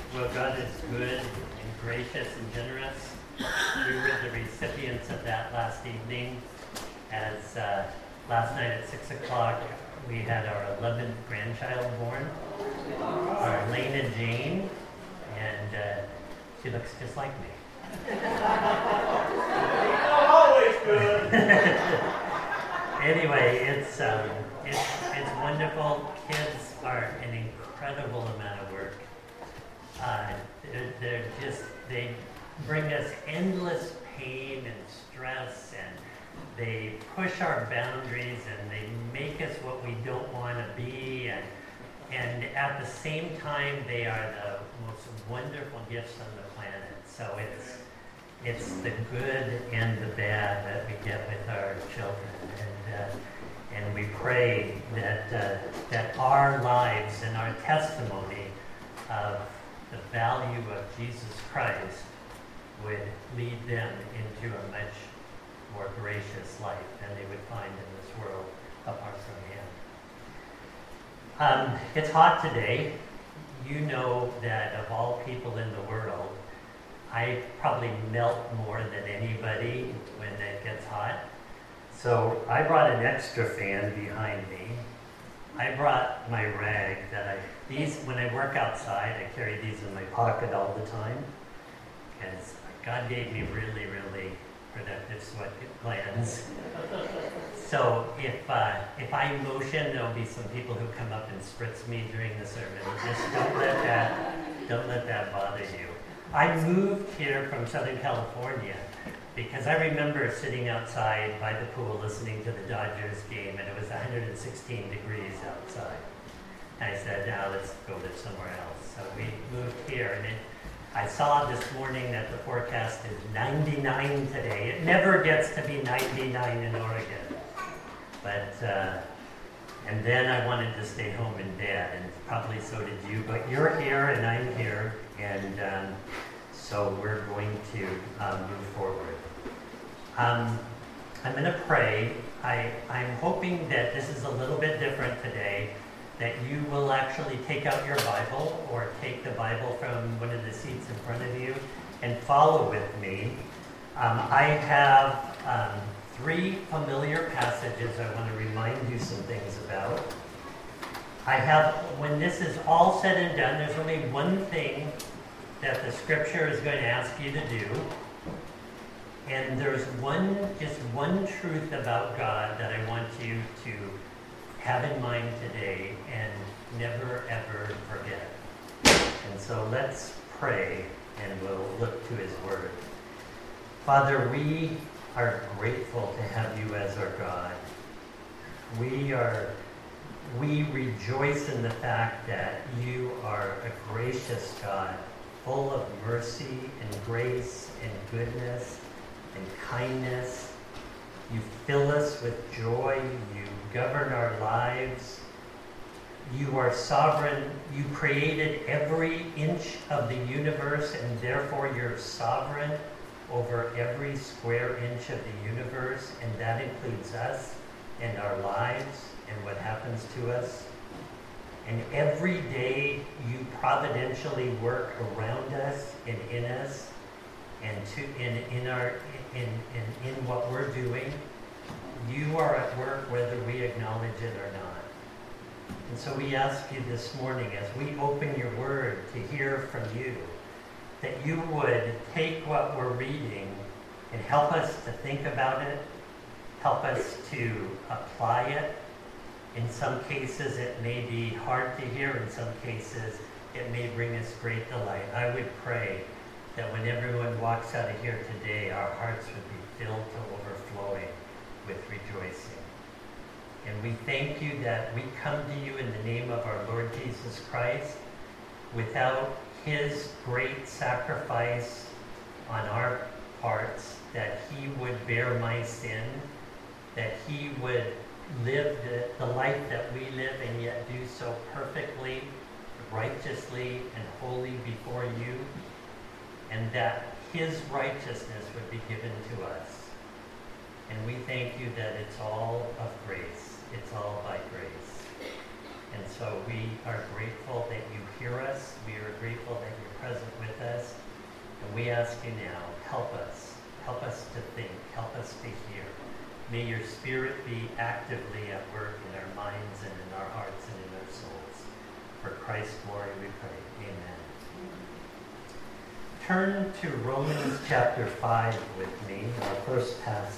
Well, God is good and gracious and generous. We were the recipients of that last evening as last night at 6 o'clock we had our 11th grandchild born, our Lena Jane, and she looks just like me. Always good. Anyway, it's wonderful. Kids are an incredible amount of work. They bring us endless pain and stress, and they push our boundaries, and they make us what we don't want to be, and at the same time they are the most wonderful gifts on the planet. So it's the good and the bad that we get with our children, and we pray that our lives and our testimony of the value of Jesus Christ would lead them into a much more gracious life than they would find in this world apart from Him. It's hot today. You know that of all people in the world, I probably melt more than anybody when it gets hot. So I brought an extra fan behind me. I brought my rag when I work outside, I carry these in my pocket all the time, because God gave me really, really productive sweat glands. So if I motion, there'll be some people who come up and spritz me during the sermon. Just don't let that bother you. I moved here from Southern California because I remember sitting outside by the pool listening to the Dodgers game, and it was 116 degrees outside. And I said, now let's go live somewhere else. So we moved here, and I saw this morning that the forecast is 99 today. It never gets to be 99 in Oregon. But, and then I wanted to stay home in bed, and probably so did you. But you're here, and I'm here, and so we're going to move forward. I'm going to pray. I'm hoping that this is a little bit different today, that you will actually take out your Bible or take the Bible from one of the seats in front of you and follow with me. I have 3 familiar passages I want to remind you some things about. When this is all said and done, there's only one thing that the Scripture is going to ask you to do. And there's just one truth about God that I want you to have in mind today and never, ever forget. And so let's pray, and we'll look to His Word. Father, we are grateful to have You as our God. We rejoice in the fact that You are a gracious God, full of mercy and grace and goodness and kindness. You fill us with joy. You govern our lives. You are sovereign. You created every inch of the universe, and therefore you're sovereign over every square inch of the universe, and that includes us and our lives and what happens to us. And every day You providentially work around us and in us, and in what we're doing. You are at work whether we acknowledge it or not. And so we ask You this morning, as we open Your Word to hear from You, that You would take what we're reading and help us to think about it, help us to apply it. In some cases it may be hard to hear, in some cases it may bring us great delight. I would pray that when everyone walks out of here today, our hearts would be filled to overflowing with rejoicing. And we thank You that we come to You in the name of our Lord Jesus Christ. Without His great sacrifice on our parts, that He would bear my sin, that He would live the life that we live, and yet do so perfectly, righteously, and holy before You, and that His righteousness would be given to us. And we thank You that it's all of grace. It's all by grace. And so we are grateful that You hear us. We are grateful that you're present with us. And we ask you now, help us. Help us to think. Help us to hear. May your Spirit be actively at work in our minds and in our hearts and in our souls. For Christ's glory we pray. Amen. Turn to Romans chapter 5 with me, our first passage.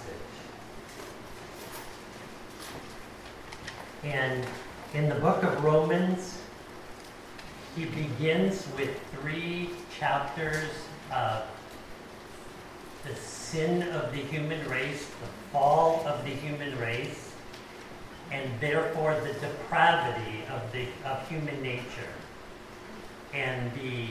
And in the book of Romans, he begins with 3 chapters of the sin of the human race, the fall of the human race, and therefore the depravity of human nature. And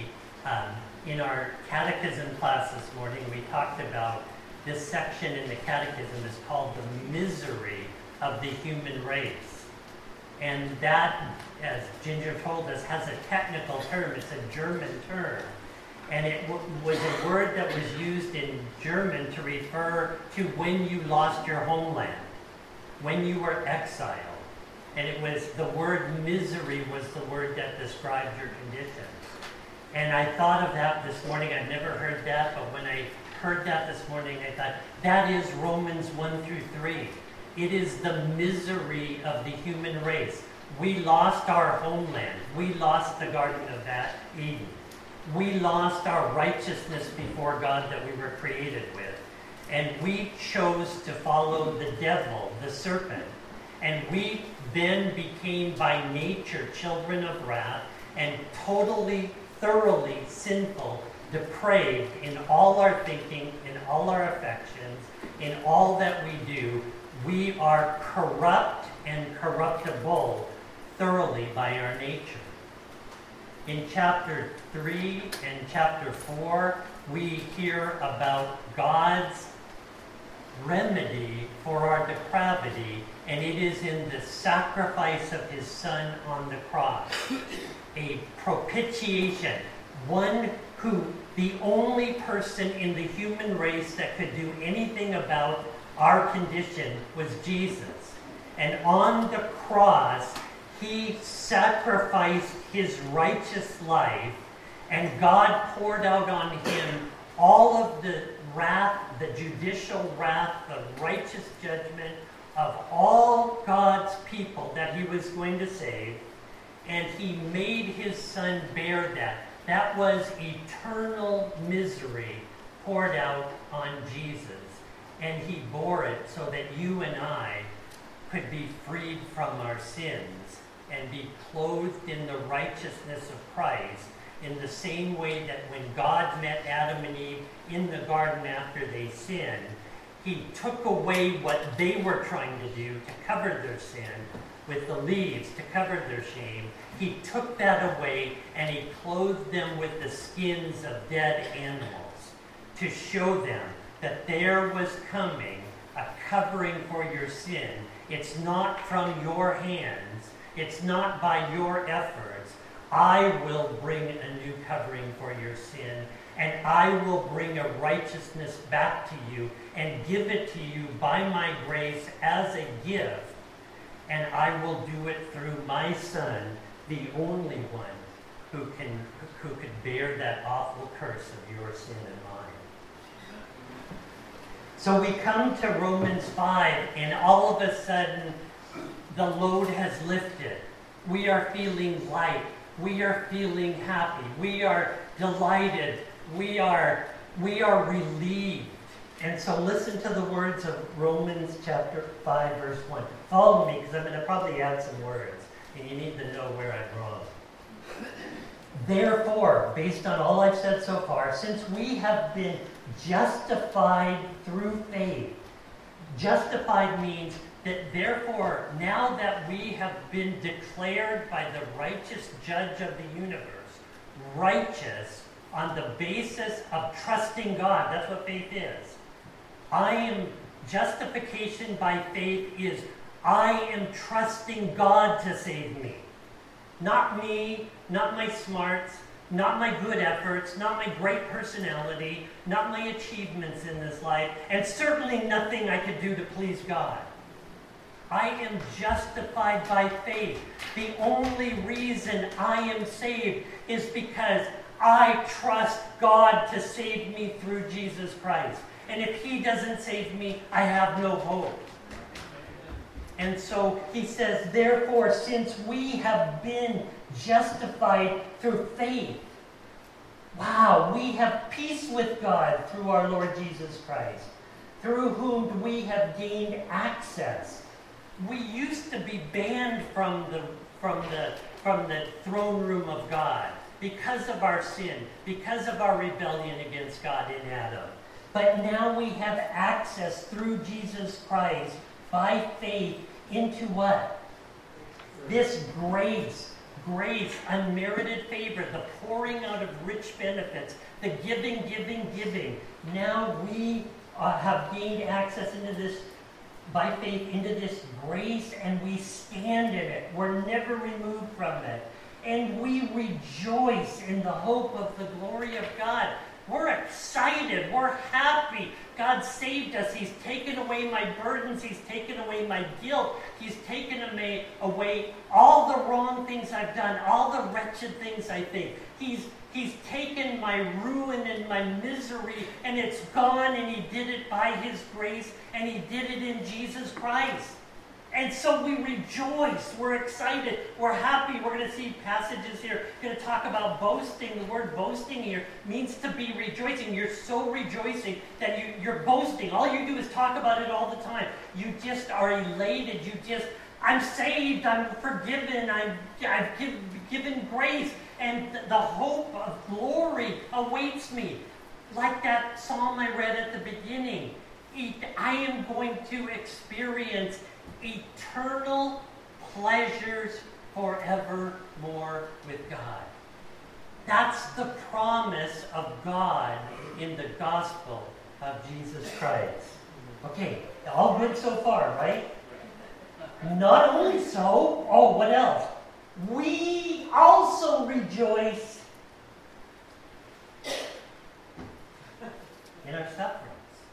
in our catechism class this morning, we talked about this section in the catechism is called the misery of the human race. And that, as Ginger told us, has a technical term. It's a German term. And it was a word that was used in German to refer to when you lost your homeland, when you were exiled. And it was the word misery was the word that described your condition. And I thought of that this morning. I'd never heard that, but when I heard that this morning, I thought, that is Romans 1 through 3. It is the misery of the human race. We lost our homeland. We lost the Garden of Eden. We lost our righteousness before God that we were created with. And we chose to follow the devil, the serpent. And we then became by nature children of wrath and totally, thoroughly sinful, depraved in all our thinking, in all our affections, in all that we do. We are corrupt and corruptible thoroughly by our nature. In chapter 3 and chapter 4, we hear about God's remedy for our depravity, and it is in the sacrifice of his Son on the cross. A propitiation, the only person in the human race that could do anything about our condition was Jesus. And on the cross, he sacrificed his righteous life, and God poured out on him all of the wrath, the judicial wrath, the righteous judgment of all God's people that he was going to save, and he made his Son bear that. That was eternal misery poured out on Jesus, and he bore it so that you and I could be freed from our sins and be clothed in the righteousness of Christ in the same way that when God met Adam and Eve in the garden after they sinned, he took away what they were trying to do to cover their sin with the leaves to cover their shame. He took that away and he clothed them with the skins of dead animals to show them that there was coming a covering for your sin. It's not from your hands. It's not by your efforts. I will bring a new covering for your sin, and I will bring a righteousness back to you and give it to you by my grace as a gift, and I will do it through my Son, the only one who could bear that awful curse of your sin and mine. So we come to Romans 5, and all of a sudden, the load has lifted. We are feeling light. We are feeling happy. We are delighted. We are relieved. And so listen to the words of Romans chapter 5, verse 1. Follow me, because I'm going to probably add some words, and you need to know where I'm wrong. Therefore, based on all I've said so far, since we have been justified through faith, justified means that therefore, now that we have been declared by the righteous judge of the universe, righteous on the basis of trusting God, that's what faith is. Justification by faith is, I am trusting God to save me. Not me, not my smarts, not my good efforts, not my great personality, not my achievements in this life, and certainly nothing I could do to please God. I am justified by faith. The only reason I am saved is because I trust God to save me through Jesus Christ. And if he doesn't save me, I have no hope. And so he says, therefore, since we have been justified through faith, wow, we have peace with God through our Lord Jesus Christ, through whom we have gained access. We used to be banned from the throne room of God because of our sin, because of our rebellion against God in Adam. But now we have access through Jesus Christ by faith into what? This grace, unmerited favor, the pouring out of rich benefits, the giving. Now we have gained access into this, by faith, into this grace, and we stand in it. We're never removed from it. And we rejoice in the hope of the glory of God. We're excited. We're happy. God saved us. He's taken away my burdens. He's taken away my guilt. He's taken away all the wrong things I've done, all the wretched things I think. He's taken my ruin and my misery, and it's gone, and he did it by his grace, and he did it in Jesus Christ. And so we rejoice. We're excited. We're happy. We're going to see passages here. We're going to talk about boasting. The word boasting here means to be rejoicing. You're so rejoicing that you're boasting. All you do is talk about it all the time. You just are elated. I'm saved. I'm forgiven. I've given grace. And the hope of glory awaits me. Like that psalm I read at the beginning. I am going to experience eternal pleasures forevermore with God. That's the promise of God in the gospel of Jesus Christ. Okay, all good so far, right? Not only so, what else? We also rejoice in our suffering.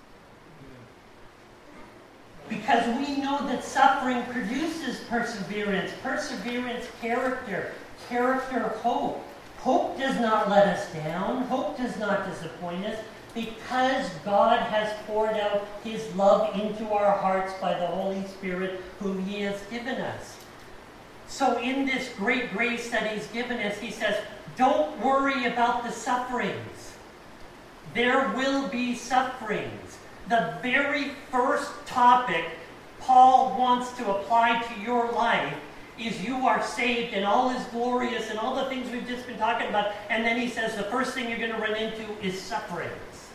Because we know that suffering produces perseverance. Perseverance, character. Character, hope. Hope does not let us down. Hope does not disappoint us. Because God has poured out his love into our hearts by the Holy Spirit whom he has given us. So in this great grace that he's given us, he says, don't worry about the sufferings. There will be sufferings. The very first topic Paul wants to apply to your life is you are saved and all is glorious and all the things we've just been talking about. And then he says the first thing you're going to run into is sufferings.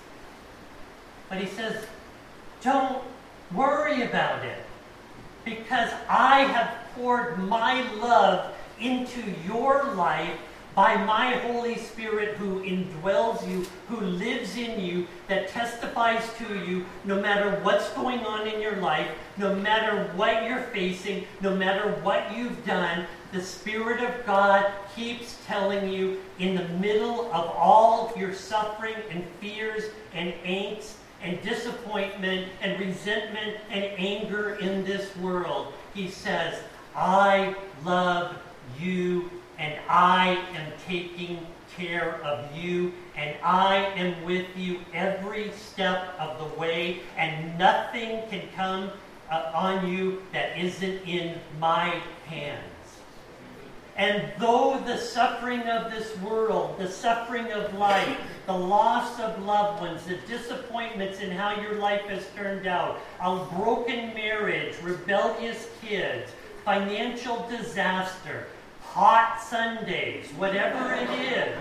But he says, don't worry about it, because I have poured my love into your life by my Holy Spirit who indwells you, who lives in you, that testifies to you no matter what's going on in your life, no matter what you're facing, no matter what you've done. The Spirit of God keeps telling you in the middle of all your suffering and fears and angst and disappointment and resentment and anger in this world, he says, I love you, and I am taking care of you, and I am with you every step of the way, and nothing can come on you that isn't in my hands. And though the suffering of this world, the suffering of life, the loss of loved ones, the disappointments in how your life has turned out, a broken marriage, rebellious kids, financial disaster, hot Sundays, whatever it is,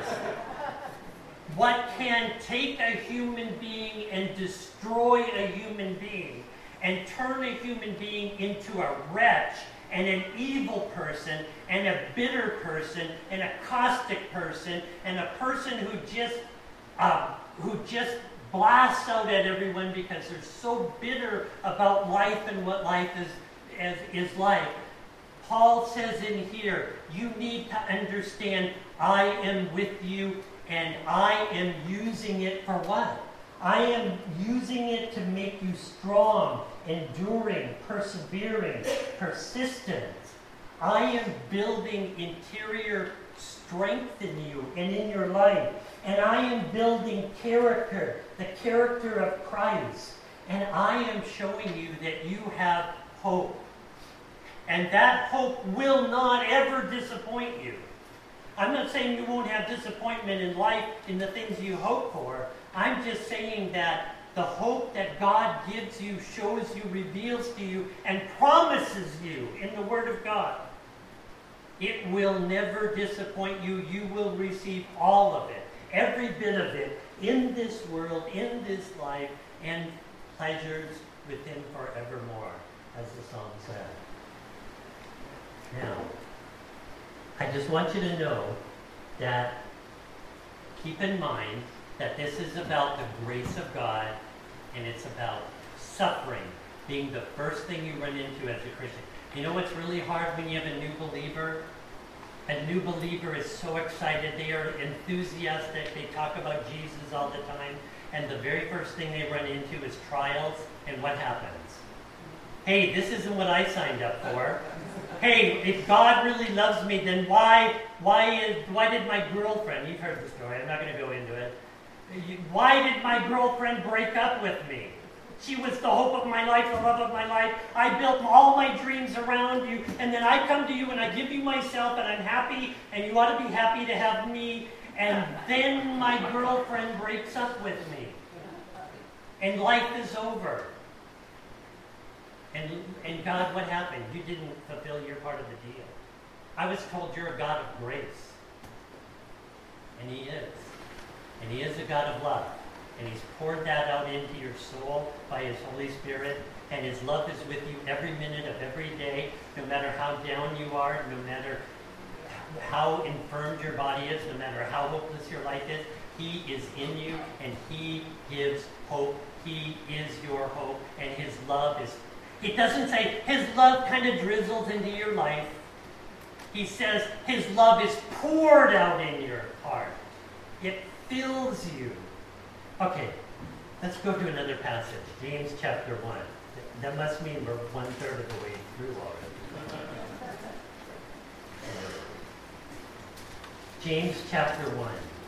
what can take a human being and destroy a human being and turn a human being into a wretch and an evil person and a bitter person and a caustic person and a person who just blasts out at everyone because they're so bitter about life and what life is like. Paul says in here, you need to understand I am with you, and I am using it for what? I am using it to make you strong, enduring, persevering, persistent. I am building interior strength strengthen you and in your life. And I am building character, the character of Christ. And I am showing you that you have hope. And that hope will not ever disappoint you. I'm not saying you won't have disappointment in life in the things you hope for. I'm just saying that the hope that God gives you, shows you, reveals to you, and promises you in the Word of God, it will never disappoint you. You will receive all of it, every bit of it, in this world, in this life, and pleasures with Him forevermore, as the song said. Now, I just want you to know that, keep in mind that this is about the grace of God, and it's about suffering being the first thing you run into as a Christian. You know what's really hard when you have a new believer? A new believer is so excited. They are enthusiastic. They talk about Jesus all the time. And the very first thing they run into is trials. And what happens? Hey, this isn't what I signed up for. Hey, if God really loves me, then why did my girlfriend, you've heard the story, I'm not going to go into it. Why did my girlfriend break up with me? She was the hope of my life, the love of my life. I built all my dreams around you, and then I come to you and I give you myself, and I'm happy, and you ought to be happy to have me, and then my girlfriend breaks up with me. And life is over. And God, what happened? You didn't fulfill your part of the deal. I was told you're a God of grace. And He is. And He is a God of love. And He's poured that out into your soul by His Holy Spirit. And His love is with you every minute of every day, no matter how down you are, no matter how infirmed your body is, no matter how hopeless your life is. He is in you, and He gives hope. He is your hope, and His love is... It doesn't say His love kind of drizzles into your life. He says His love is poured out in your heart. It fills you. Okay, let's go to another passage. James chapter 1. That must mean we're 1/3 of the way through already. James chapter 1.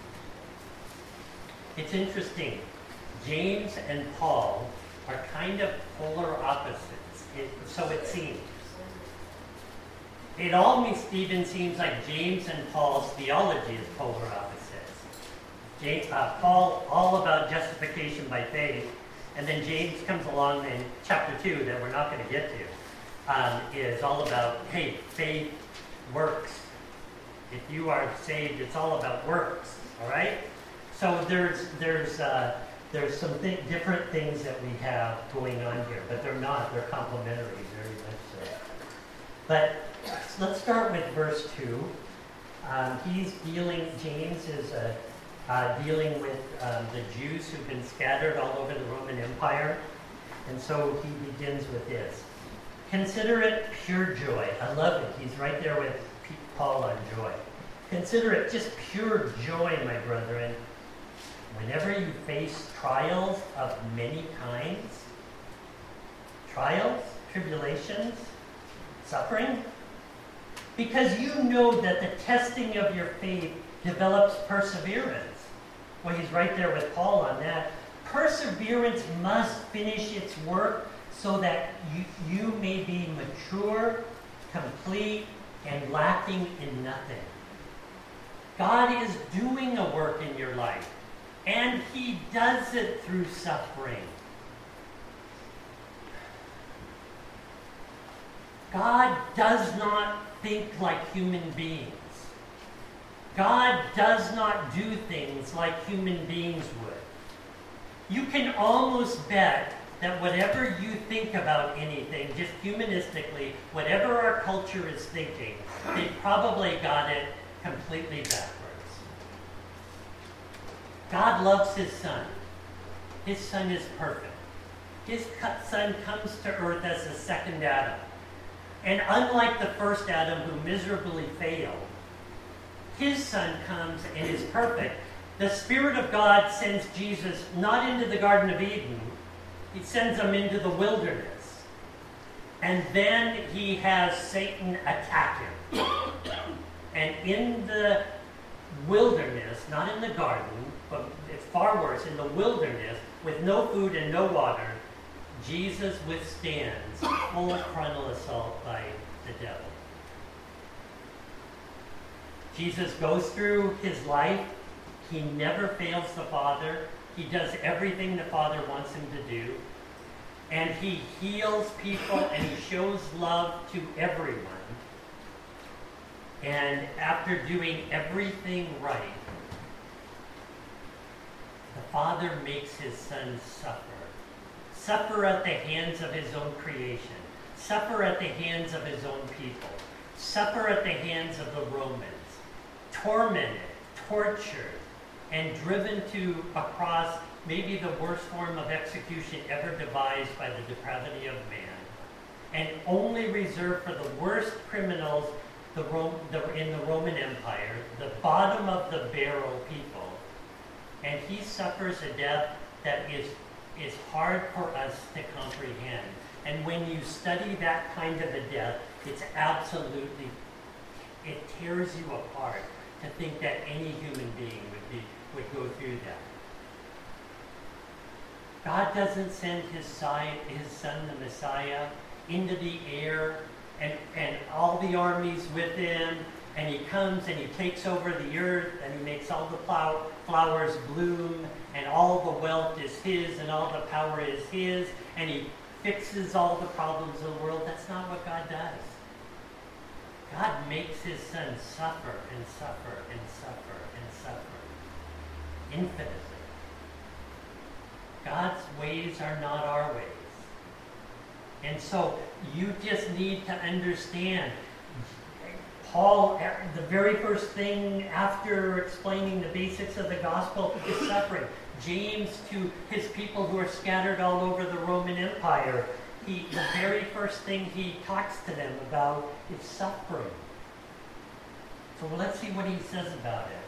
It's interesting. James and Paul are kind of polar opposites. So it seems. It almost even seems like James and Paul's theology is polar opposites. Paul, all about justification by faith, and then James comes along in chapter 2 that we're not going to get to, is all about, hey, faith works. If you are saved, it's all about works, all right? So there's some different things that we have going on here, but they're not. They're complementary, very much so. But let's start with verse 2. James is dealing with the Jews who've been scattered all over the Roman Empire. And so he begins with this. Consider it pure joy. I love it. He's right there with Paul on joy. Consider it just pure joy, my brethren, whenever you face trials of many kinds, trials, tribulations, suffering, because you know that the testing of your faith develops perseverance. Well, he's right there with Paul on that. Perseverance must finish its work so that you may be mature, complete, and lacking in nothing. God is doing a work in your life. And He does it through suffering. God does not think like human beings. God does not do things like human beings would. You can almost bet that whatever you think about anything, just humanistically, whatever our culture is thinking, they probably got it completely backwards. God loves His Son. His Son is perfect. His Son comes to earth as the second Adam. And unlike the first Adam who miserably failed, His Son comes and is perfect. The Spirit of God sends Jesus not into the Garden of Eden. He sends Him into the wilderness. And then He has Satan attack Him. And in the wilderness, not in the garden, but it's far worse, in the wilderness, with no food and no water, Jesus withstands full frontal assault by the devil. Jesus goes through his life. He never fails the Father. He does everything the Father wants him to do. And he heals people and he shows love to everyone. And after doing everything right, the Father makes his Son suffer. Suffer at the hands of his own creation. Suffer at the hands of his own people. Suffer at the hands of the Romans. Tormented, tortured, and driven to a cross, maybe the worst form of execution ever devised by the depravity of man, and only reserved for the worst criminals in the Roman Empire, the bottom of the barrel people. And he suffers a death that is hard for us to comprehend. And when you study that kind of a death, it tears you apart to think that any human being would go through that. God doesn't send his Son, the Messiah, into the air and all the armies with him, and he comes and he takes over the earth and he makes all the flowers bloom, and all the wealth is his and all the power is his, and he fixes all the problems of the world. That's not what God does. God makes his Son suffer and suffer and suffer and suffer infinitely. God's ways are not our ways. And so you just need to understand, Paul, the very first thing after explaining the basics of the gospel is suffering. James, to his people who are scattered all over the Roman Empire, the very first thing he talks to them about is suffering. So let's see what he says about it.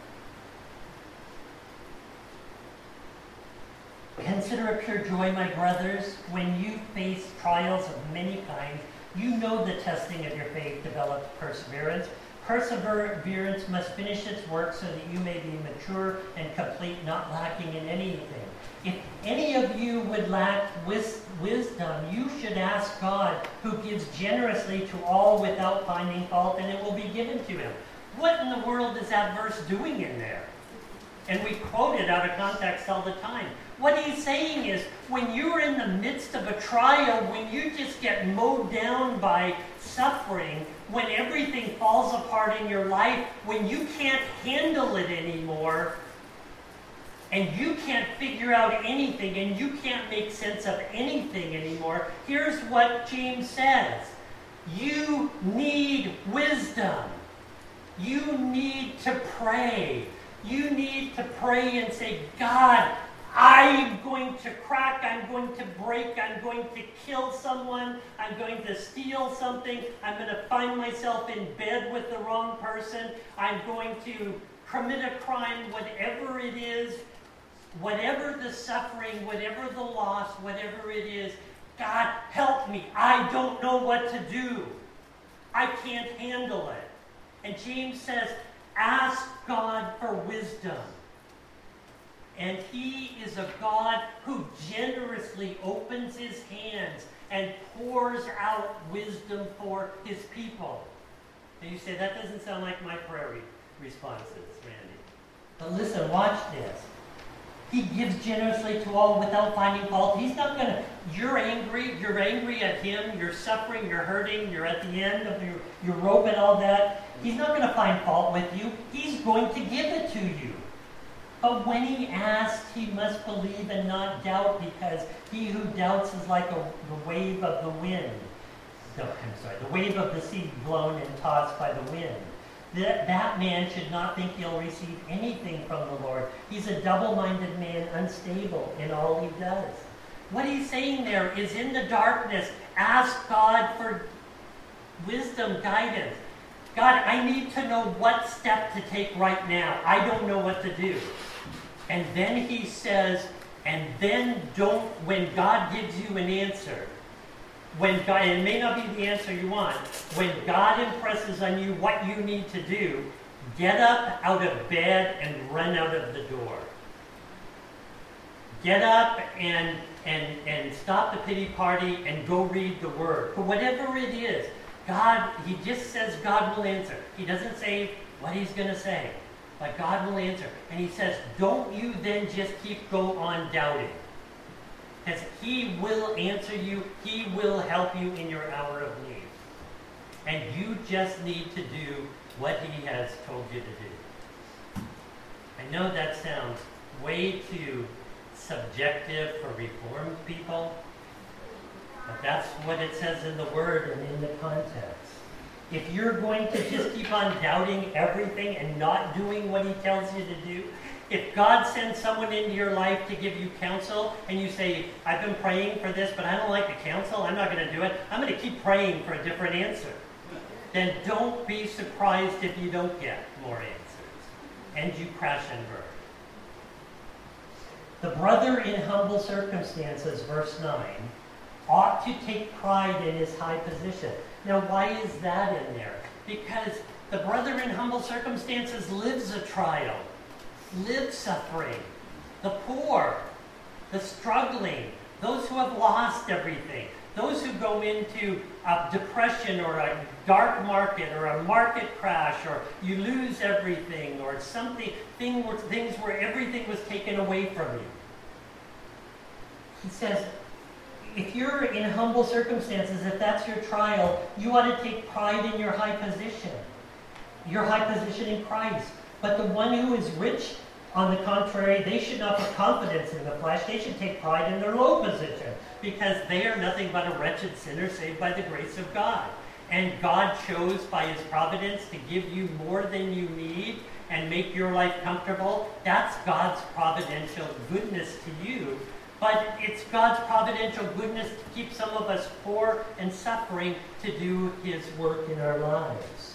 Consider it pure joy, my brothers, when you face trials of many kinds. You know the testing of your faith develops perseverance. Perseverance must finish its work so that you may be mature and complete, not lacking in anything. If any of you would lack wisdom, you should ask God, who gives generously to all without finding fault, and it will be given to him. What in the world is that verse doing in there? And we quote it out of context all the time. What he's saying is, when you're in the midst of a trial, when you just get mowed down by suffering, when everything falls apart in your life, when you can't handle it anymore, and you can't figure out anything, and you can't make sense of anything anymore, here's what James says. You need wisdom. You need to pray. You need to pray and say, God, I'm going to crack, I'm going to break, I'm going to kill someone, I'm going to steal something, I'm going to find myself in bed with the wrong person, I'm going to commit a crime, whatever it is, whatever the suffering, whatever the loss, whatever it is, God, help me. I don't know what to do. I can't handle it. And James says, ask God for wisdom. And he is a God who generously opens his hands and pours out wisdom for his people. And you say, that doesn't sound like my prayer responses, Randy. But listen, watch this. He gives generously to all without finding fault. He's not going to, you're angry at him, you're suffering, you're hurting, you're at the end of your rope and all that. He's not going to find fault with you. He's going to give it to you. But when he asks, he must believe and not doubt, because he who doubts is like the wave of the wind. The wave of the sea blown and tossed by the wind. That man should not think he'll receive anything from the Lord. He's a double-minded man, unstable in all he does. What he's saying there is, in the darkness, ask God for wisdom, guidance. God, I need to know what step to take right now. I don't know what to do. And then he says, and then don't, when God gives you an answer, when God, and it may not be the answer you want, when God impresses on you what you need to do, Get up out of bed and run out of the door. Get up and stop the pity party and go read the Word. For whatever it is, God, he just says God will answer. He doesn't say what he's going to say, but God will answer. And he says, don't you then just go on doubting. Because he will answer you. He will help you in your hour of need. And you just need to do what he has told you to do. I know that sounds way too subjective for Reformed people, but that's what it says in the Word and in the context. If you're going to just keep on doubting everything and not doing what he tells you to do, if God sends someone into your life to give you counsel and you say, I've been praying for this, but I don't like the counsel, I'm not going to do it, I'm going to keep praying for a different answer, then don't be surprised if you don't get more answers and you crash and burn. The brother in humble circumstances, verse 9, ought to take pride in his high position. Now, why is that in there? Because the brother in humble circumstances lives a trial, lives suffering. The poor, the struggling, those who have lost everything, those who go into a depression or a dark market or a market crash or you lose everything or something, things where everything was taken away from you. He says, if you're in humble circumstances, if that's your trial, you ought to take pride in your high position in Christ. But the one who is rich, on the contrary, they should not put confidence in the flesh. They should take pride in their low position, because they are nothing but a wretched sinner saved by the grace of God. And God chose by his providence to give you more than you need and make your life comfortable. That's God's providential goodness to you. But it's God's providential goodness to keep some of us poor and suffering to do his work in our lives.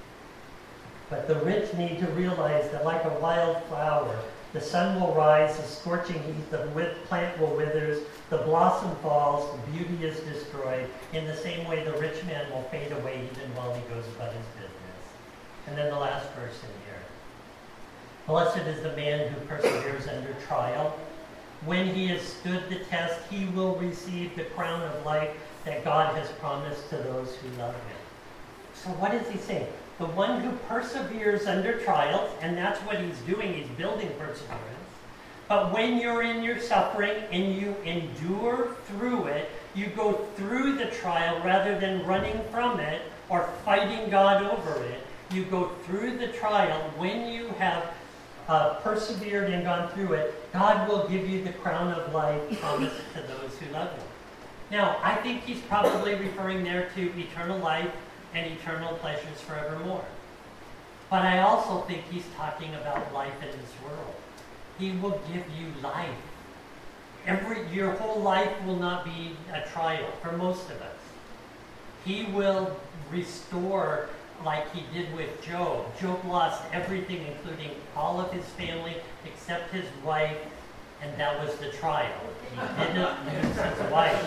But the rich need to realize that like a wild flower, the sun will rise, the scorching heat, the plant will wither, the blossom falls, the beauty is destroyed. In the same way, the rich man will fade away even while he goes about his business. And then the last verse in here. Blessed is the man who perseveres under trial. When he has stood the test, he will receive the crown of life that God has promised to those who love him. So what is he saying? The one who perseveres under trials, and that's what he's doing, he's building perseverance. But when you're in your suffering and you endure through it, you go through the trial rather than running from it or fighting God over it. You go through the trial. When you have persevered and gone through it, God will give you the crown of life promised to those who love him. Now, I think he's probably referring there to eternal life and eternal pleasures forevermore. But I also think he's talking about life in this world. He will give you life. Your whole life will not be a trial for most of us. He will restore like he did with Job. Job lost everything, including all of his family, except his wife, and that was the trial. He didn't lose his wife.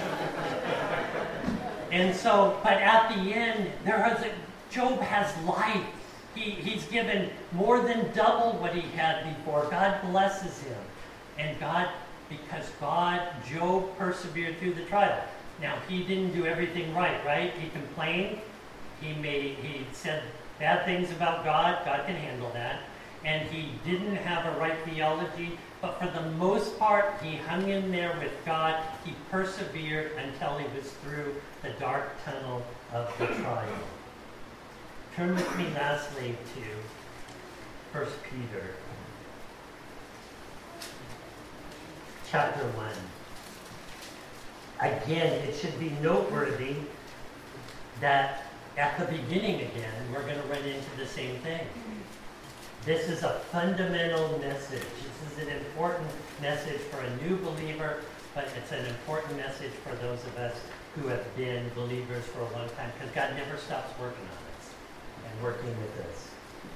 And so, but at the end, Job has life. He's given more than double what he had before. God blesses him. And because Job persevered through the trial. Now, he didn't do everything right? He complained. He said bad things about God. God can handle that. And he didn't have a right theology. But for the most part, he hung in there with God. He persevered until he was through the dark tunnel of the trial. Turn with me lastly to 1 Peter chapter 1. Again, it should be noteworthy that at the beginning again, we're going to run into the same thing. This is a fundamental message. This is an important message for a new believer, but it's an important message for those of us who have been believers for a long time, because God never stops working on us and working with us.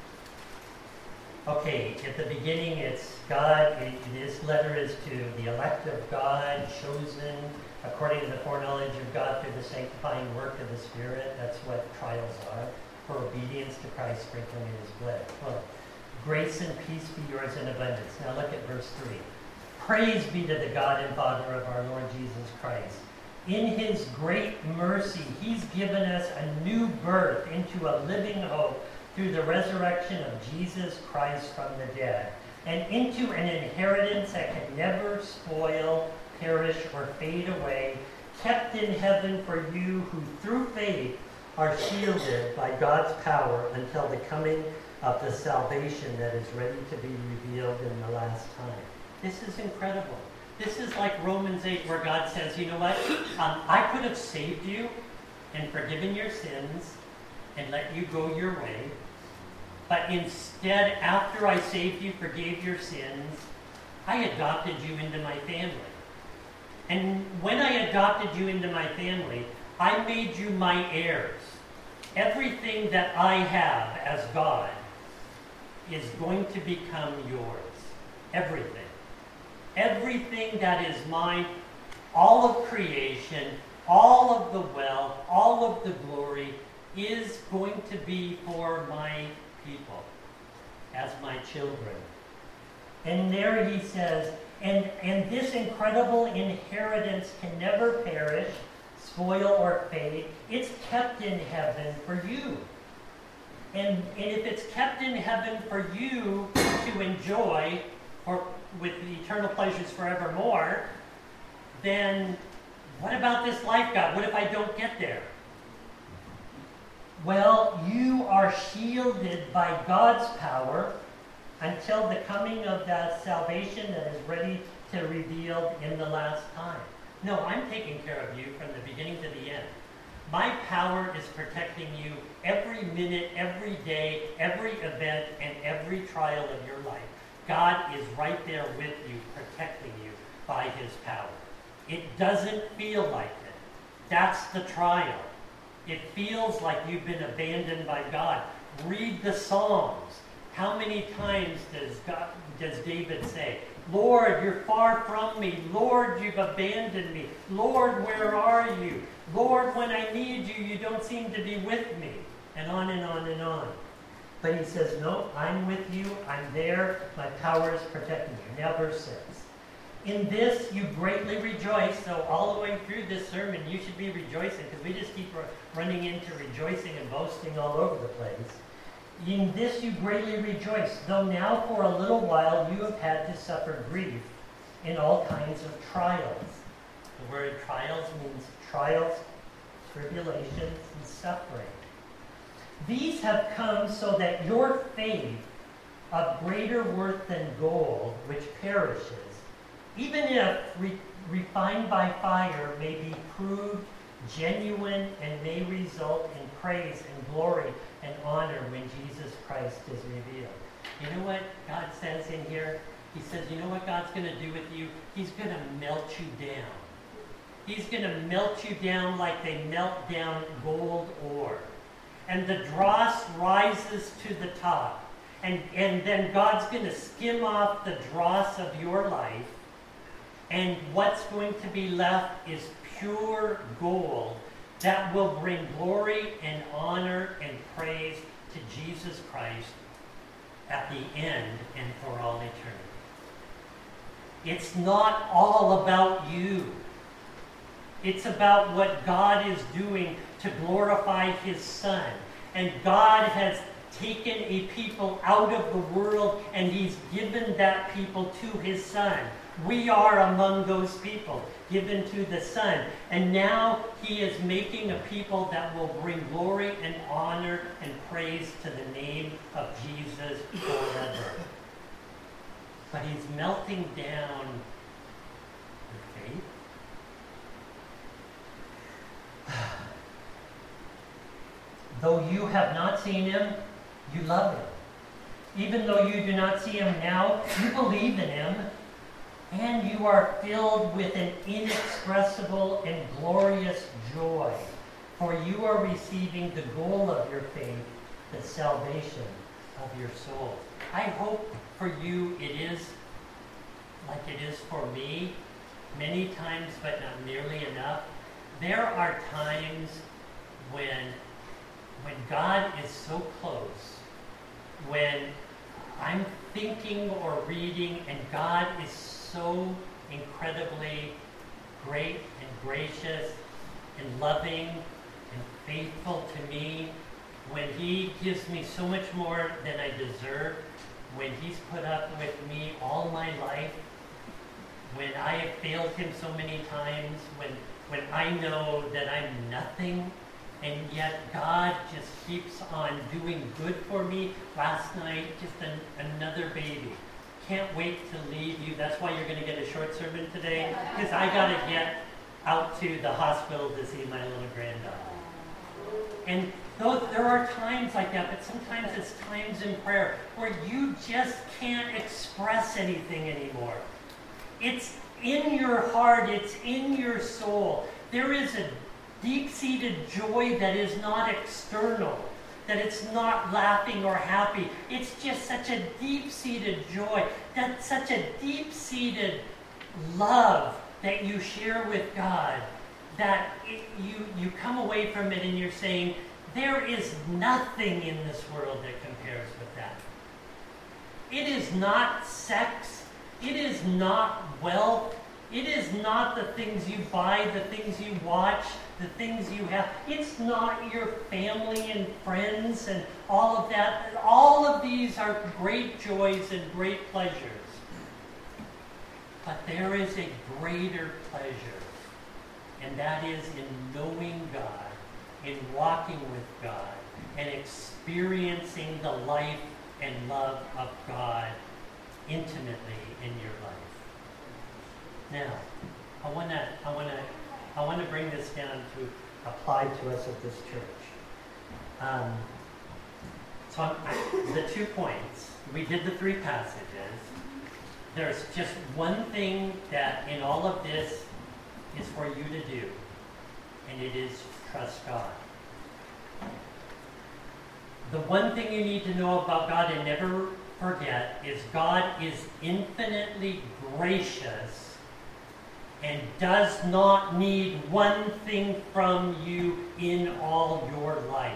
Okay, at the beginning, it's God. This letter is to the elect of God, chosen according to the foreknowledge of God through the sanctifying work of the Spirit. That's what trials are. for obedience to Christ, sprinkling in his blood. Well, grace and peace be yours in abundance. Now look at verse 3. Praise be to the God and Father of our Lord Jesus Christ. In his great mercy, he's given us a new birth into a living hope through the resurrection of Jesus Christ from the dead, and into an inheritance that can never spoil, perish, or fade away, kept in heaven for you who through faith are shielded by God's power until the coming of the salvation that is ready to be revealed in the last time. This is incredible. This is like Romans 8 where God says, you know what? I could have saved you and forgiven your sins and let you go your way. But instead, after I saved you, forgave your sins, I adopted you into my family. And when I adopted you into my family, I made you my heirs. Everything that I have as God is going to become yours. Everything. Everything that is mine, all of creation, all of the wealth, all of the glory is going to be for my people, as my children. And there he says, and this incredible inheritance can never perish, spoil, or fade. It's kept in heaven for you. And if it's kept in heaven for you to enjoy, or with eternal pleasures forevermore, then what about this life, God? What if I don't get there? Well, you are shielded by God's power until the coming of that salvation that is ready to reveal in the last time. No, I'm taking care of you from the beginning to the end. My power is protecting you every minute, every day, every event, and every trial of your life. God is right there with you, protecting you by his power. It doesn't feel like it. That's the trial. It feels like you've been abandoned by God. Read the Psalms. How many times does David say, Lord, you're far from me. Lord, you've abandoned me. Lord, where are you? Lord, when I need you, you don't seem to be with me. And on and on and on. But he says, no, I'm with you. I'm there. My power is protecting you. Now verse 6. In this you greatly rejoice. So all the way through this sermon, you should be rejoicing, because we just keep running into rejoicing and boasting all over the place. In this you greatly rejoice, though now for a little while you have had to suffer grief in all kinds of trials. The word trials means trials, tribulations, and suffering. These have come so that your faith, of greater worth than gold, which perishes, even if refined by fire, may be proved genuine and may result in praise and glory and honor when Jesus Christ is revealed. You know what God says in here? He says, you know what God's going to do with you? He's going to melt you down. He's going to melt you down like they melt down gold ore. And the dross rises to the top. And then God's going to skim off the dross of your life. And what's going to be left is pure gold that will bring glory and honor and praise to Jesus Christ at the end and for all eternity. It's not all about you. It's about what God is doing to glorify his Son. And God has taken a people out of the world and he's given that people to his Son. We are among those people given to the Son. And now he is making a people that will bring glory and honor and praise to the name of Jesus forever. But he's melting down your faith. Though you have not seen him, you love him. Even though you do not see him now, you believe in him. And you are filled with an inexpressible and glorious joy, for you are receiving the goal of your faith, the salvation of your soul. I hope for you it is like it is for me, many times but not nearly enough. There are times when when God is so close, when I'm thinking or reading and God is so incredibly great and gracious and loving and faithful to me, when He gives me so much more than I deserve, when He's put up with me all my life, when I have failed Him so many times, when I know that I'm nothing, and yet God just keeps on doing good for me. Last night, just another baby. Can't wait to leave you. That's why you're going to get a short sermon today, because I got to get out to the hospital to see my little granddaughter. And though there are times like that, but sometimes it's times in prayer where you just can't express anything anymore. It's in your heart, it's in your soul. There is a deep-seated joy that is not external, that it's not laughing or happy. It's just such a deep-seated joy, that's such a deep-seated love that you share with God, that you come away from it and you're saying, there is nothing in this world that compares with that. It is not sex. It is not wealth. It is not the things you buy, the things you watch, the things you have. It's not your family and friends and all of that. All of these are great joys and great pleasures. But there is a greater pleasure, and that is in knowing God, in walking with God, and experiencing the life and love of God intimately in your life. Now, I want to bring this down to apply to us at this church. The 2 points. We did the 3 passages. There's just one thing that in all of this is for you to do, and it is trust God. The one thing you need to know about God and never forget is God is infinitely gracious and does not need one thing from you in all your life.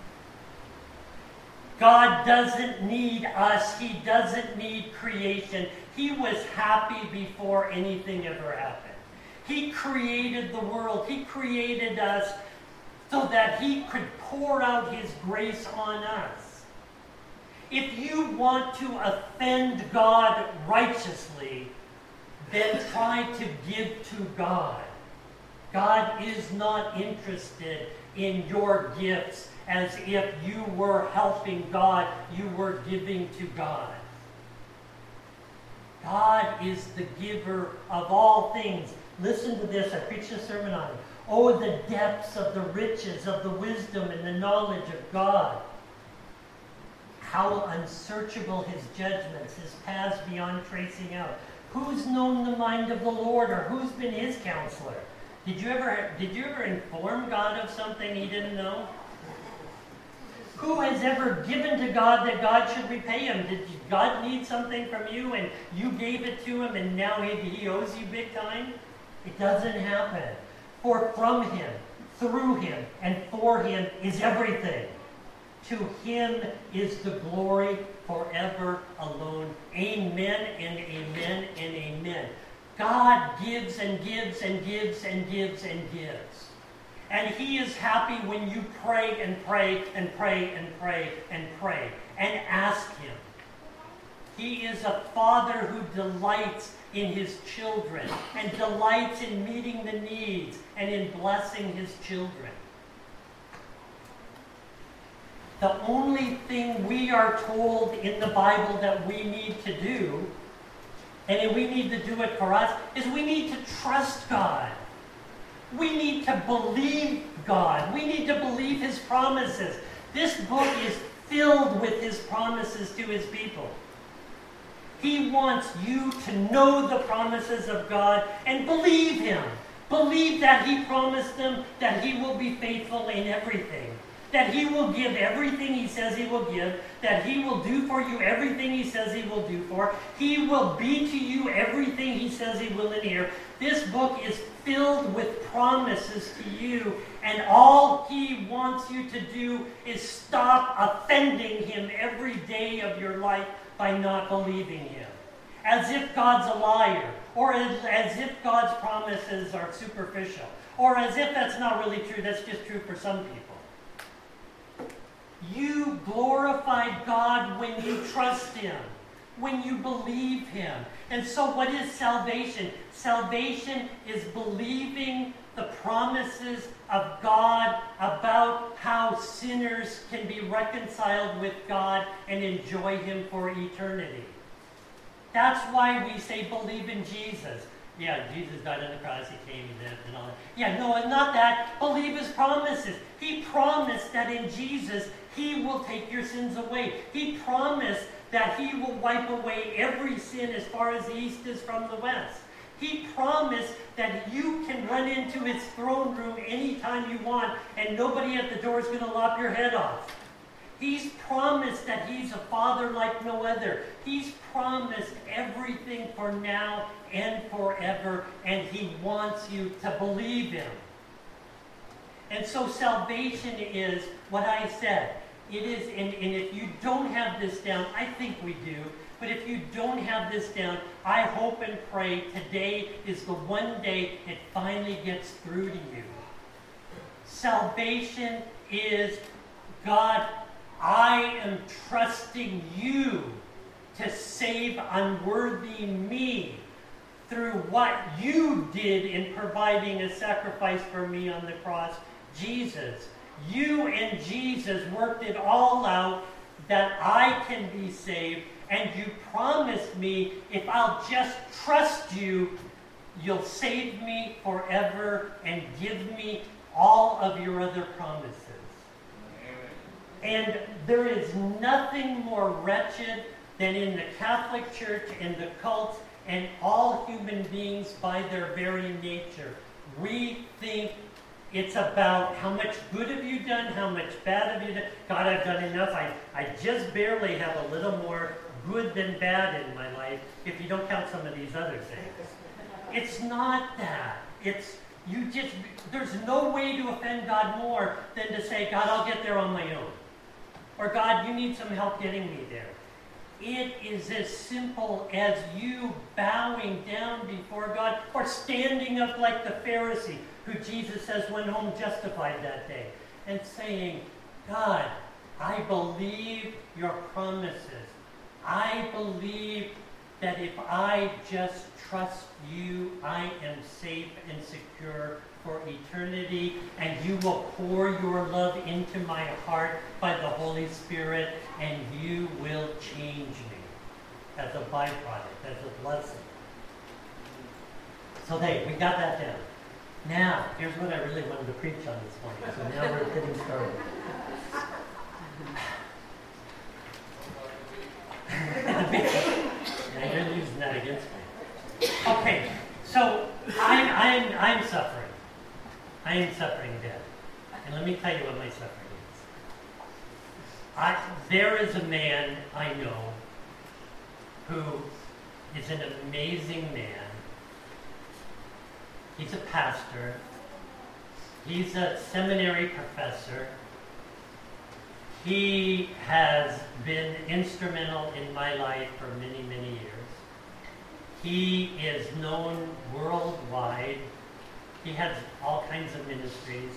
God doesn't need us. He doesn't need creation. He was happy before anything ever happened. He created the world. He created us so that He could pour out His grace on us. If you want to offend God righteously, then try to give to God. God is not interested in your gifts as if you were helping God, you were giving to God. God is the giver of all things. Listen to this. I preached a sermon on it. Oh, the depths of the riches of the wisdom and the knowledge of God. How unsearchable His judgments, His paths beyond tracing out. Who's known the mind of the Lord, or who's been His counselor? Did you ever inform God of something He didn't know? Who has ever given to God that God should repay him? Did God need something from you and you gave it to Him and now He owes you big time? It doesn't happen. For from Him, through Him, and for Him is everything. To Him is the glory forever alone. Amen and amen and amen. God gives and gives and gives and gives and gives. And He is happy when you pray and pray and pray and pray and pray and ask Him. He is a Father who delights in His children and delights in meeting the needs and in blessing His children. The only thing we are told in the Bible that we need to do, and we need to do it for us, is we need to trust God. We need to believe God. We need to believe His promises. This book is filled with His promises to His people. He wants you to know the promises of God and believe Him. Believe that He promised them, that He will be faithful in everything. that he will give everything he says he will give, that he will do for you everything he says he will do for. He will be to you everything he says he will in here. This book is filled with promises to you, and all he wants you to do is stop offending him every day of your life by not believing him. As if God's a liar, or as if God's promises are superficial, or as if that's not really true, that's just true for some people. You glorify God when you trust him, when you believe him. And so what is salvation? Salvation is believing the promises of God about how sinners can be reconciled with God and enjoy him for eternity. That's why we say believe in Jesus. Yeah, Jesus died on the cross, he came, he lived, and all that. Yeah, no, not that. Believe his promises. He promised that in Jesus, he will take your sins away. He promised that he will wipe away every sin as far as the east is from the west. He promised that you can run into his throne room anytime you want, and nobody at the door is going to lop your head off. He's promised that he's a father like no other. He's promised everything for now and forever, and he wants you to believe him. And so salvation is what I said. It is, and if you don't have this down, I think we do, but if you don't have this down, I hope and pray today is the one day it finally gets through to you. Salvation is, God, I am trusting you to save unworthy me through what you did in providing a sacrifice for me on the cross, Jesus. You and Jesus worked it all out that I can be saved, and you promised me if I'll just trust you, you'll save me forever and give me all of your other promises. And there is nothing more wretched than in the Catholic Church and the cults and all human beings by their very nature. We think it's about how much good have you done, how much bad have you done. God, I've done enough. I just barely have a little more good than bad in my life, if you don't count some of these other things. It's not that. There's no way to offend God more than to say, God, I'll get there on my own. Or God, you need some help getting me there. It is as simple as you bowing down before God, or standing up like the Pharisee, who Jesus says went home justified that day, and saying, God, I believe your promises. I believe that if I just trust you, I am safe and secure for eternity, and you will pour your love into my heart by the Holy Spirit, and you will change me as a byproduct, as a blessing. So we got that down. Now, here's what I really wanted to preach on this morning. So now we're getting started. Now you're using that against me. Okay, so I'm suffering. I am suffering death. And let me tell you what my suffering is. There is a man I know who is an amazing man. He's a pastor. He's a seminary professor. He has been instrumental in my life for many, many years. He is known worldwide. He has all kinds of ministries.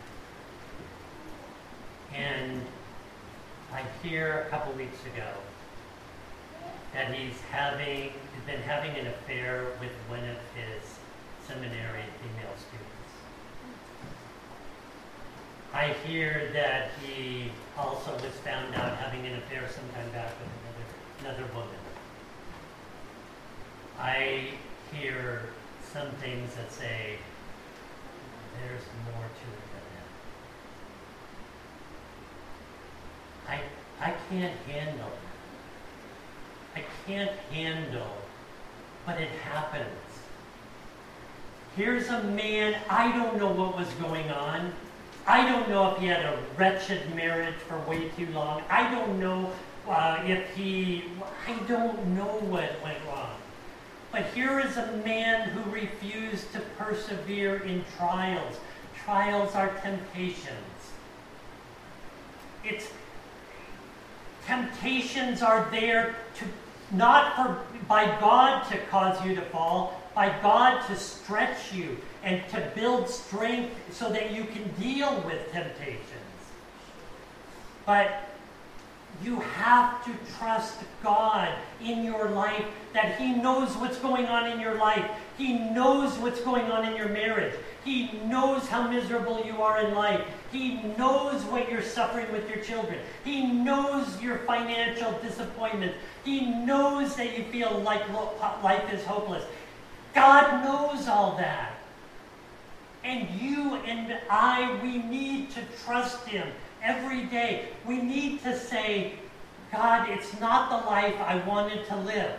And I hear a couple weeks ago that he's been having an affair with one of his seminary female students. I hear that he also was found out having an affair sometime back with another woman. I hear some things that say there's more to it than that. I can't handle it. I can't handle, but it happens. Here's a man, I don't know what was going on. I don't know if he had a wretched marriage for way too long. I don't know I don't know what went wrong. But here is a man who refused to persevere in trials. Trials are temptations. Temptations are there to by God to cause you to fall, by God to stretch you and to build strength so that you can deal with temptations. But you have to trust God in your life, that He knows what's going on in your life. He knows what's going on in your marriage. He knows how miserable you are in life. He knows what you're suffering with your children. He knows your financial disappointment. He knows that you feel like life is hopeless. God knows all that. And you and I, we need to trust Him every day. We need to say, God, it's not the life I wanted to live.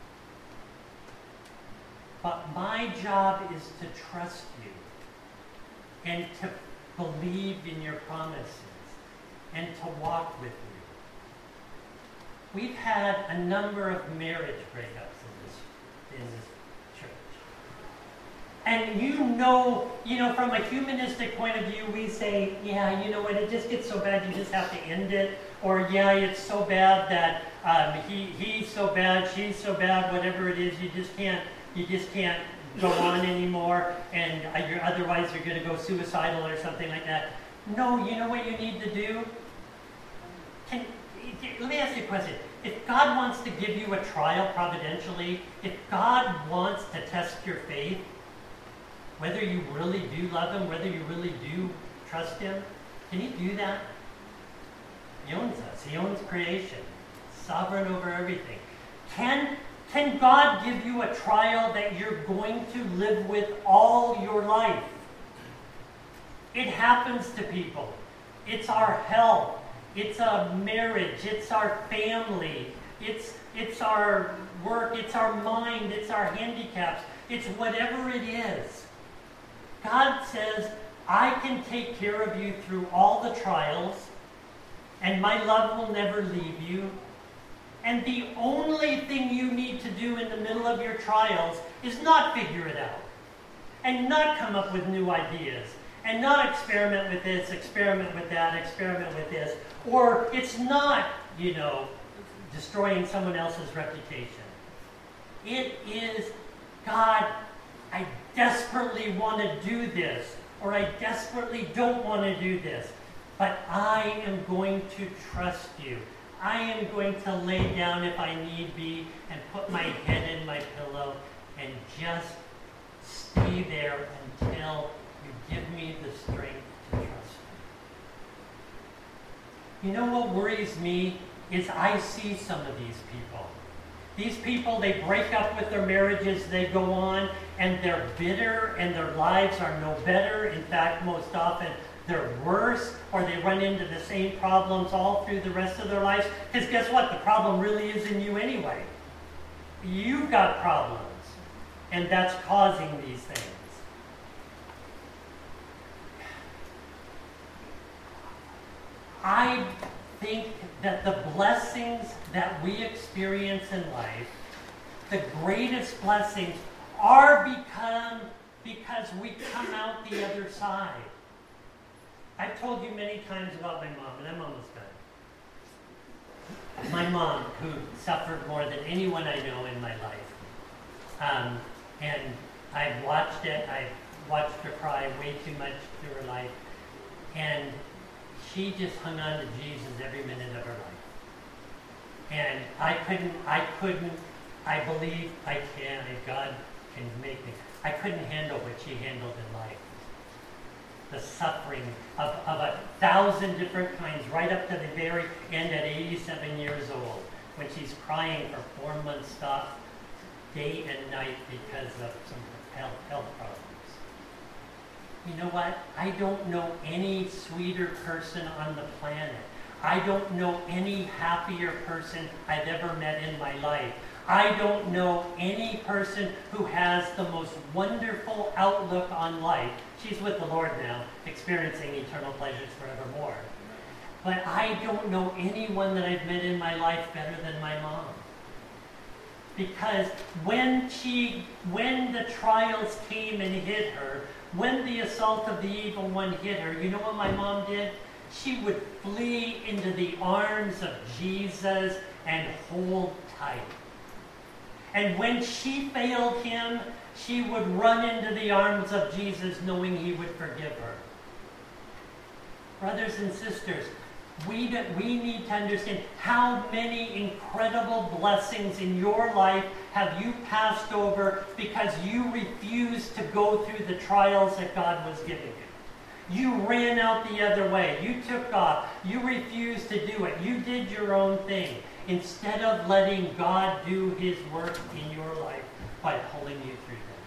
But my job is to trust you and to believe in your promises and to walk with you. We've had a number of marriage breakups in this church. And you know, from a humanistic point of view, we say, yeah, you know what, it just gets so bad you just have to end it. Or, yeah, it's so bad that he's so bad, she's so bad, whatever it is, you just can't go on anymore, and otherwise you're going to go suicidal or something like that. No, you know what you need to do? Let me ask you a question. If God wants to give you a trial providentially, if God wants to test your faith, whether you really do love Him, whether you really do trust Him, can He do that? He owns us. He owns creation. Sovereign over everything. Can God give you a trial that you're going to live with all your life? It happens to people. It's our health. It's a marriage. It's our family. It's our work. It's our mind. It's our handicaps. It's whatever it is. God says, I can take care of you through all the trials, and my love will never leave you. And the only thing you need to do in the middle of your trials is not figure it out, and not come up with new ideas, and not experiment with this, experiment with that, experiment with this, or it's not, destroying someone else's reputation. It is, God, I desperately want to do this, or I desperately don't want to do this, but I am going to trust you. I am going to lay down if I need be and put my head in my pillow and just stay there until you give me the strength to trust you. You know what worries me is I see some of these people. These people, they break up with their marriages, they go on, and they're bitter, and their lives are no better. In fact, most often, they're worse, or they run into the same problems all through the rest of their lives. Because guess what? The problem really is in you anyway. You've got problems, and that's causing these things. I think that the blessings that we experience in life, the greatest blessings, are because we come out the other side. I've told you many times about my mom, and I'm almost done. My mom, who suffered more than anyone I know in my life. And I've watched it. I've watched her cry way too much through her life. And she just hung on to Jesus every minute of her life. And I believe I can, if God can make me. I couldn't handle what she handled in life. The suffering of 1,000 different kinds, right up to the very end at 87 years old, when she's crying for 4 months stop, day and night, because of some health problems. You know what? I don't know any sweeter person on the planet. I don't know any happier person I've ever met in my life. I don't know any person who has the most wonderful outlook on life. She's with the Lord now, experiencing eternal pleasures forevermore. But I don't know anyone that I've met in my life better than my mom. Because when the trials came and hit her, when the assault of the evil one hit her, you know what my mom did? She would flee into the arms of Jesus and hold tight. And when she failed him, she would run into the arms of Jesus knowing he would forgive her. Brothers and sisters, we need to understand how many incredible blessings in your life have you passed over because you refused to go through the trials that God was giving you. You ran out the other way. You took off. You refused to do it. You did your own thing instead of letting God do his work in your life by pulling you through them.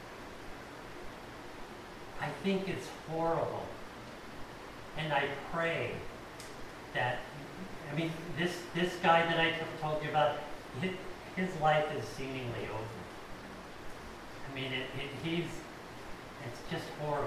I think it's horrible. And I pray that, this guy that I told you about, his life is seemingly over. It's just horrible.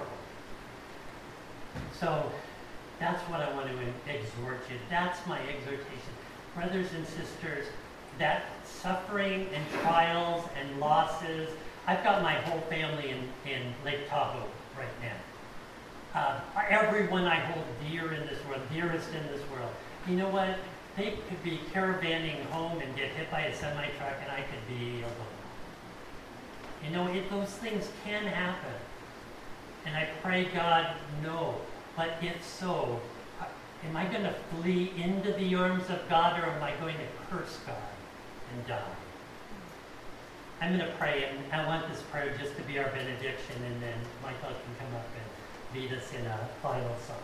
So that's what I want to exhort you. That's my exhortation. Brothers and sisters, that suffering and trials and losses, I've got my whole family in Lake Tahoe right now. Everyone I hold dear in this world, dearest in this world. You know what? They could be caravanning home and get hit by a semi-truck and I could be alone. Those things can happen. And I pray God, no. But if so, am I going to flee into the arms of God or am I going to curse God and die? I'm going to pray, and I want this prayer just to be our benediction, and then Michael can come up and lead us in a final song.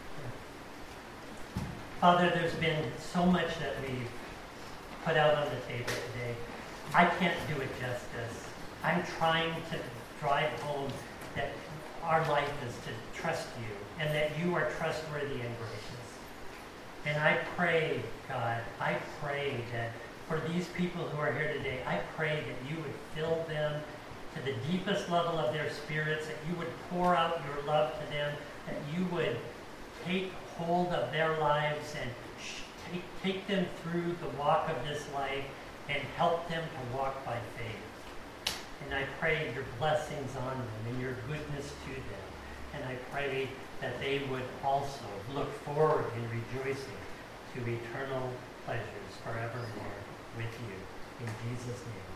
Father, there's been so much that we've put out on the table today. I can't do it justice. I'm trying to drive home that our life is to trust you and that you are trustworthy and gracious. And I pray, God, that for these people who are here today, I pray that you would fill them to the deepest level of their spirits, that you would pour out your love to them, that you would take hold of their lives and take them through the walk of this life and help them to walk by faith. And I pray your blessings on them and your goodness to them. And I pray that they would also look forward in rejoicing to eternal pleasures forevermore with you. In Jesus' name.